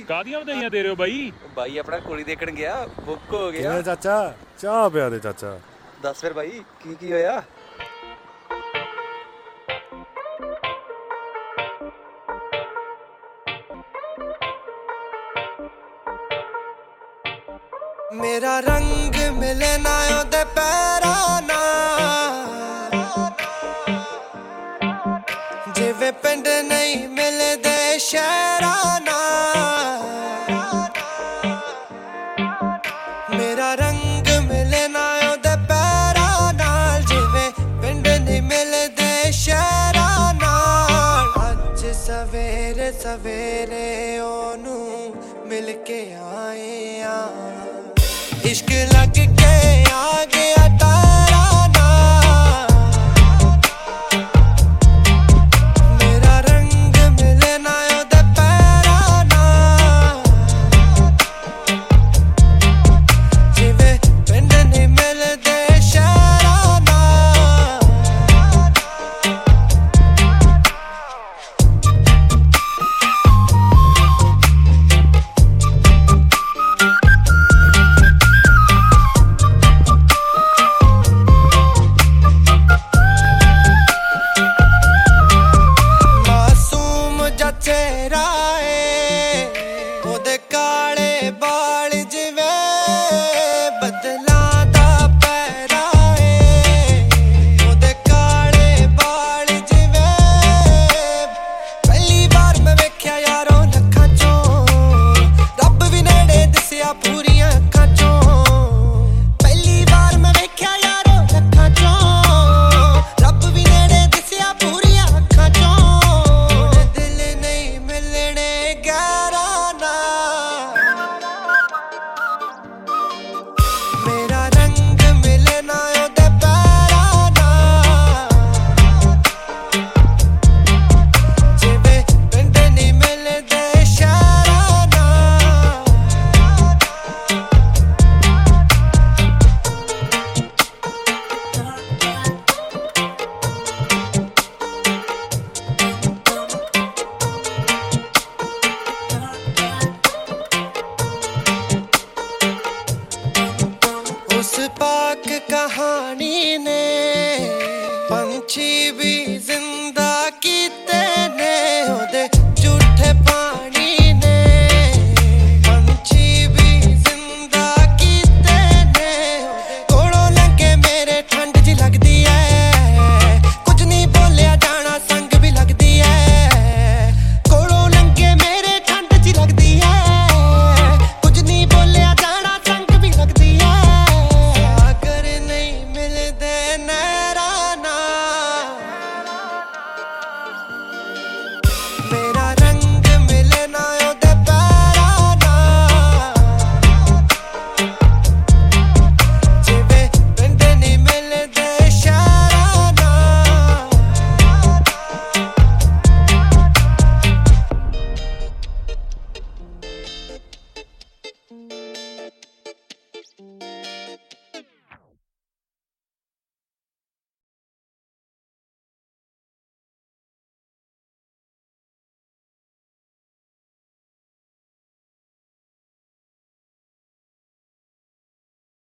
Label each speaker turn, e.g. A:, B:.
A: ਕਾਹਦੀਆਂ ਵਧਾਈਆਂ ਦੇ ਰਹੇ ਹੋ ਬਾਈ?
B: ਬਾਈ ਆਪਣਾ ਕੁੜੀ ਦੇਖਣ ਗਿਆ, ਬੁੱਕ ਹੋ ਗਿਆ।
C: ਚਾਚਾ ਚਾਹ ਪਿਆ ਦੇ ਚਾਚਾ।
B: ਦੱਸ ਫਿਰ ਬਾਈ ਕੀ ਹੋਇਆ?
D: मेरा रंग मिले ना ओदे पैरा ना, जिवे पिंड नहीं मिले दे शहरा ना। मेरा रंग मिले ना ओदे पैरा नाल, जिवे पिंड नहीं मिले दे शहरा नाल। अज सवेरे सवेरे ओनू मिल के आए आ, इश्क लग के आ गया।